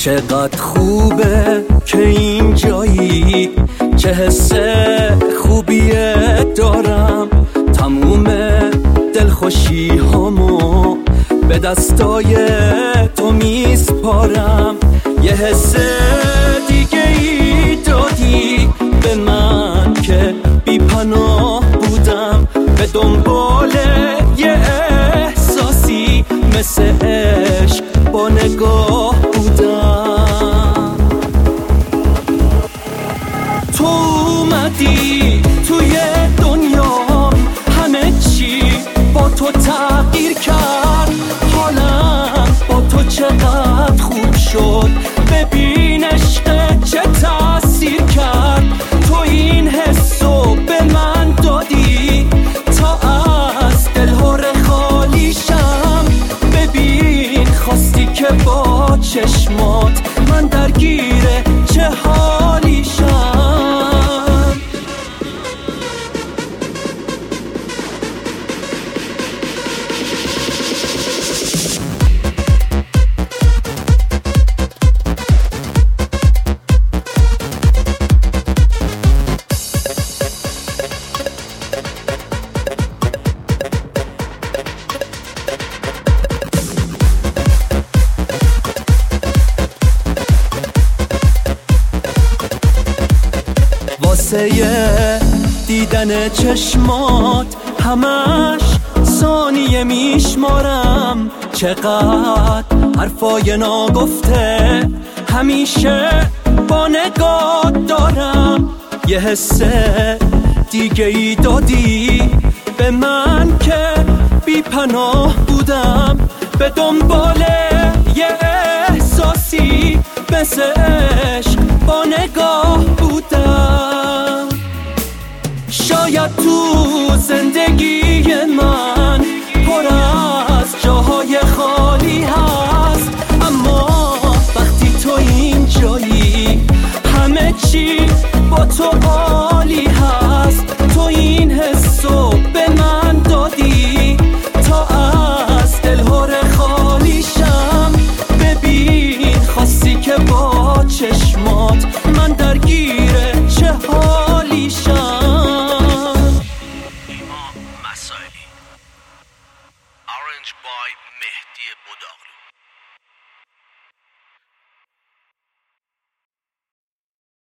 چقدر خوبه که این جایی، چه حس خوبیه دارم. تموم دلخوشی هامو به دستای تو میسپارم. یه حس دیگه ای دادی به من که بی پناه بودم، به دنبال یه احساسی مثل عشق با نگاه بودم. تو اومدی توی دنیا، همه چی با تو تغییر کرد. حالم با تو چقدر خوب شد، ببین عشق چه تأثیر کرد. تو این حسو به من دادی تا از دلهور خالیشم. ببین خواستی که با چشمات من درگیره چه حالیشم. واسه دیدن چشمات همش ثانیه میشمارم. چقدر حرفای ناگفته همیشه با نگاه دارم. یه حس دیگه ای دادی به من که بی پناه بودم، به دنبال یه احساسی مثل عشق با نگاه بودم. شاید تو زندگی من پر از جاهای خالی هست، اما وقتی تو اینجایی همه چی با تو عالی هست. تو این حسو به من دادی تا از دلهور خالیشم. ببین خواستی که با چشمات من درگیره چه حالیشم. Orange by مهدی بوداغلو.